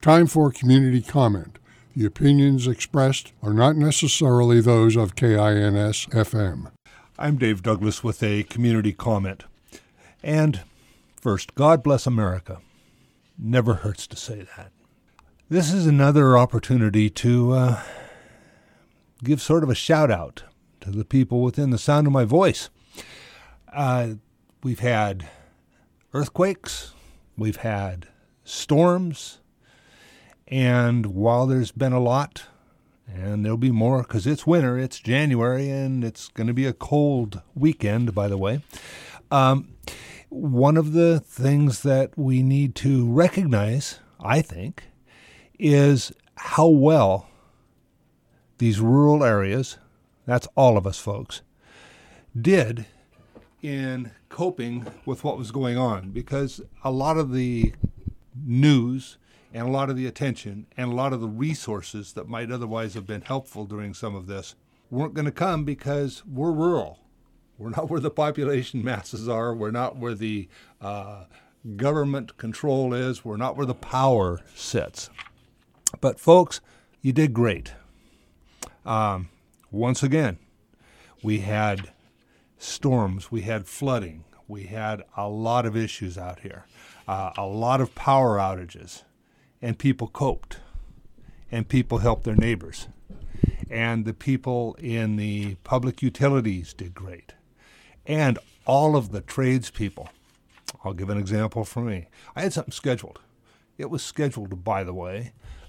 Time for community comment. The opinions expressed are not necessarily those of KINS-FM. I'm Dave Douglas with a community comment. And first, God bless America. Never hurts to say that. This is another opportunity to give sort of a shout out to the people within the sound of my voice. We've had earthquakes, we've had storms, and while there's been a lot, and there'll be more because it's winter, it's January, and it's going to be a cold weekend, by the way, one of the things that we need to recognize, I think, is how well these rural areas, that's all of us folks, did in coping with what was going on, because a lot of the news and a lot of the attention and a lot of the resources that might otherwise have been helpful during some of this weren't going to come because we're rural. We're not where the population masses are. We're not where the government control is. We're not where the power sits. But folks, you did great. Once again, we had storms, we had flooding, we had a lot of issues out here, a lot of power outages. And people coped, and people helped their neighbors. And the people in the public utilities did great. And all of the tradespeople. I'll give an example from me. I had something scheduled. It was scheduled, by the way,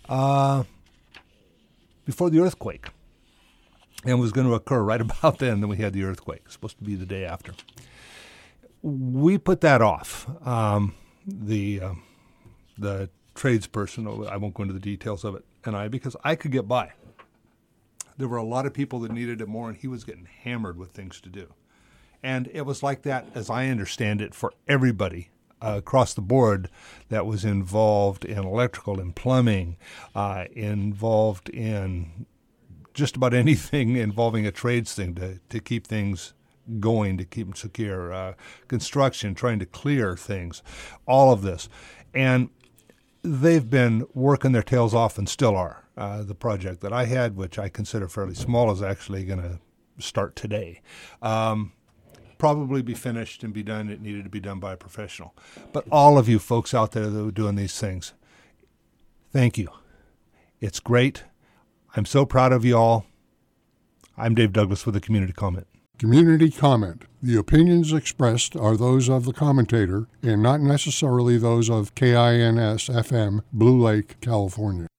before the earthquake. And was going to occur right about then. Then we had the earthquake. It was supposed to be the day after. We put that off. The tradesperson, I won't go into the details of it, because I could get by. There were a lot of people that needed it more, and he was getting hammered with things to do. And it was like that, as I understand it, for everybody across the board that was involved in electrical and plumbing, involved in just about anything involving a trades thing to keep things going, to keep them secure, construction, trying to clear things, all of this. And they've been working their tails off and still are. The project that I had, which I consider fairly small, is actually going to start today. Probably be finished and be done. It needed to be done by a professional. But all of you folks out there that are doing these things, thank you. It's great. I'm so proud of you all. I'm Dave Douglas with a community comment. Community comment. The opinions expressed are those of the commentator and not necessarily those of KINS-FM, Blue Lake, California.